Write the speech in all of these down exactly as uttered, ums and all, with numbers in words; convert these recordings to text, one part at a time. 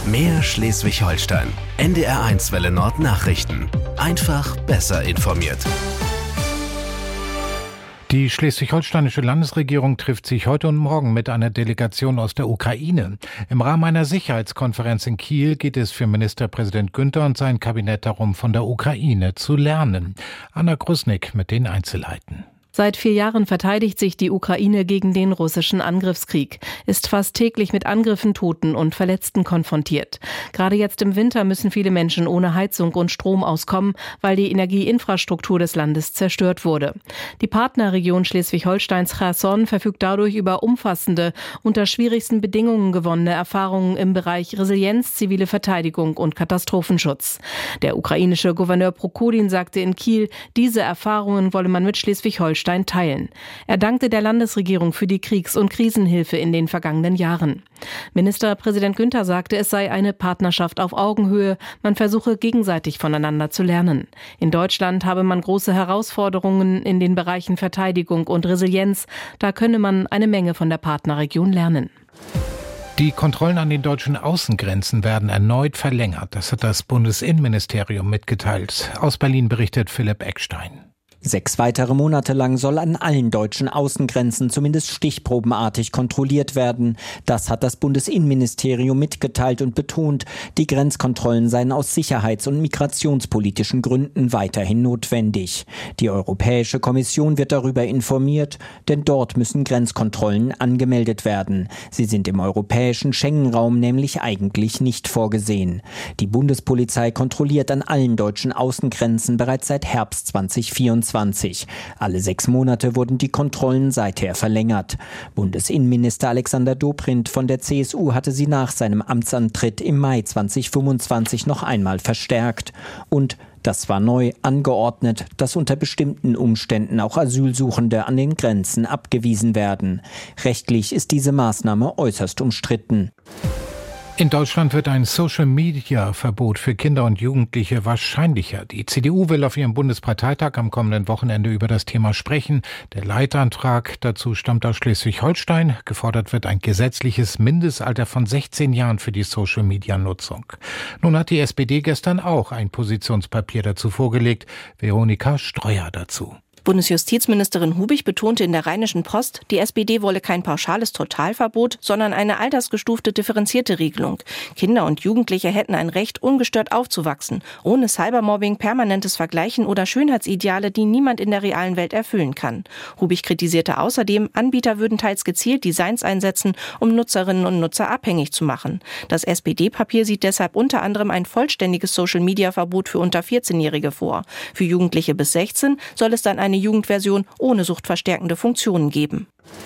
Mehr Schleswig-Holstein. N D R eins Welle Nord Nachrichten. Einfach besser informiert. Die schleswig-holsteinische Landesregierung trifft sich heute und morgen mit einer Delegation aus der Ukraine. Im Rahmen einer Sicherheitskonferenz in Kiel geht es für Ministerpräsident Günther und sein Kabinett darum, von der Ukraine zu lernen. Anna Krusnick mit den Einzelheiten. Seit vier Jahren verteidigt sich die Ukraine gegen den russischen Angriffskrieg, ist fast täglich mit Angriffen, Toten und Verletzten konfrontiert. Gerade jetzt im Winter müssen viele Menschen ohne Heizung und Strom auskommen, weil die Energieinfrastruktur des Landes zerstört wurde. Die Partnerregion Schleswig-Holsteins Cherson verfügt dadurch über umfassende, unter schwierigsten Bedingungen gewonnene Erfahrungen im Bereich Resilienz, zivile Verteidigung und Katastrophenschutz. Der ukrainische Gouverneur Prokudin sagte in Kiel, diese Erfahrungen wolle man mit Schleswig-Holstein teilen. Er dankte der Landesregierung für die Kriegs- und Krisenhilfe in den vergangenen Jahren. Ministerpräsident Günther sagte, es sei eine Partnerschaft auf Augenhöhe, man versuche gegenseitig voneinander zu lernen. In Deutschland habe man große Herausforderungen in den Bereichen Verteidigung und Resilienz, da könne man eine Menge von der Partnerregion lernen. Die Kontrollen an den deutschen Außengrenzen werden erneut verlängert. Das hat das Bundesinnenministerium mitgeteilt. Aus Berlin berichtet Philipp Eckstein. Sechs weitere Monate lang soll an allen deutschen Außengrenzen zumindest stichprobenartig kontrolliert werden. Das hat das Bundesinnenministerium mitgeteilt und betont, die Grenzkontrollen seien aus sicherheits- und migrationspolitischen Gründen weiterhin notwendig. Die Europäische Kommission wird darüber informiert, denn dort müssen Grenzkontrollen angemeldet werden. Sie sind im europäischen Schengen-Raum nämlich eigentlich nicht vorgesehen. Die Bundespolizei kontrolliert an allen deutschen Außengrenzen bereits seit Herbst zweitausendvierundzwanzig. Alle sechs Monate wurden die Kontrollen seither verlängert. Bundesinnenminister Alexander Dobrindt von der C S U hatte sie nach seinem Amtsantritt im Mai zweitausendfünfundzwanzig noch einmal verstärkt. Und das war neu angeordnet, dass unter bestimmten Umständen auch Asylsuchende an den Grenzen abgewiesen werden. Rechtlich ist diese Maßnahme äußerst umstritten. In Deutschland wird ein Social-Media-Verbot für Kinder und Jugendliche wahrscheinlicher. Die C D U will auf ihrem Bundesparteitag am kommenden Wochenende über das Thema sprechen. Der Leitantrag dazu stammt aus Schleswig-Holstein. Gefordert wird ein gesetzliches Mindestalter von sechzehn Jahren für die Social-Media-Nutzung. Nun hat die S P D gestern auch ein Positionspapier dazu vorgelegt. Veronika Streuer dazu. Bundesjustizministerin Hubig betonte in der Rheinischen Post, die S P D wolle kein pauschales Totalverbot, sondern eine altersgestufte differenzierte Regelung. Kinder und Jugendliche hätten ein Recht, ungestört aufzuwachsen, ohne Cybermobbing, permanentes Vergleichen oder Schönheitsideale, die niemand in der realen Welt erfüllen kann. Hubig kritisierte außerdem, Anbieter würden teils gezielt Designs einsetzen, um Nutzerinnen und Nutzer abhängig zu machen. Das S P D-Papier sieht deshalb unter anderem ein vollständiges Social-Media-Verbot für unter vierzehnjährige vor. Für Jugendliche bis sechzehn soll es dann ein eine Jugendversion ohne suchtverstärkende Funktionen geben.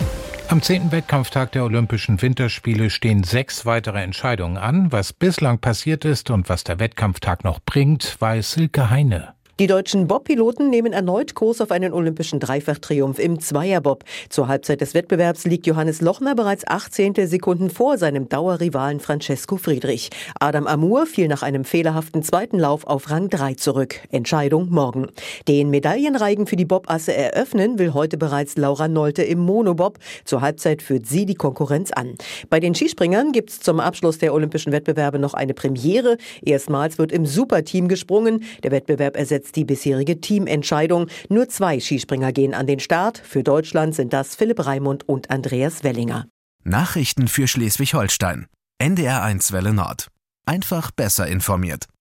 Am zehnten Wettkampftag der Olympischen Winterspiele stehen sechs weitere Entscheidungen an. Was bislang passiert ist und was der Wettkampftag noch bringt, weiß Silke Heine. Die deutschen Bobpiloten nehmen erneut Kurs auf einen olympischen Dreifachtriumph im Zweierbob. Zur Halbzeit des Wettbewerbs liegt Johannes Lochner bereits acht Zehntelsekunden vor seinem Dauerrivalen Francesco Friedrich. Adam Amour fiel nach einem fehlerhaften zweiten Lauf auf Rang drei zurück. Entscheidung morgen. Den Medaillenreigen für die Bobasse eröffnen will heute bereits Laura Nolte im Monobob. Zur Halbzeit führt sie die Konkurrenz an. Bei den Skispringern gibt es zum Abschluss der olympischen Wettbewerbe noch eine Premiere. Erstmals wird im Superteam gesprungen. Der Wettbewerb ersetzt die bisherige Teamentscheidung. Nur zwei Skispringer gehen an den Start. Für Deutschland sind das Philipp Raimund und Andreas Wellinger. Nachrichten für Schleswig-Holstein. N D R eins Welle Nord. Einfach besser informiert.